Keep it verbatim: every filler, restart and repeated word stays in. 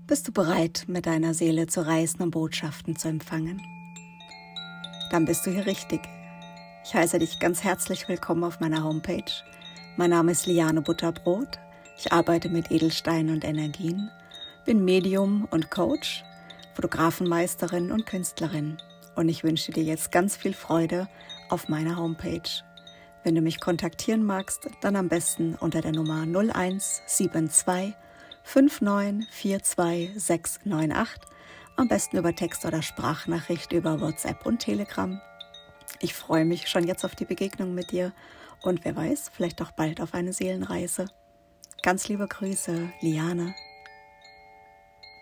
Bist du bereit, mit deiner Seele zu reisen und Botschaften zu empfangen? Dann bist du hier richtig. Ich heiße dich ganz herzlich willkommen auf meiner Homepage. Mein Name ist Liane Butterbrot. Ich arbeite mit Edelsteinen und Energien, bin Medium und Coach, Fotografenmeisterin und Künstlerin. Und ich wünsche dir jetzt ganz viel Freude auf meiner Homepage. Wenn du mich kontaktieren magst, dann am besten unter der Nummer null eins sieben zwei fünf neun vier zwei sechs neun acht, am besten über Text oder Sprachnachricht über WhatsApp und Telegram. Ich freue mich schon jetzt auf die Begegnung mit dir und wer weiß, vielleicht auch bald auf eine Seelenreise. Ganz liebe Grüße, Liane.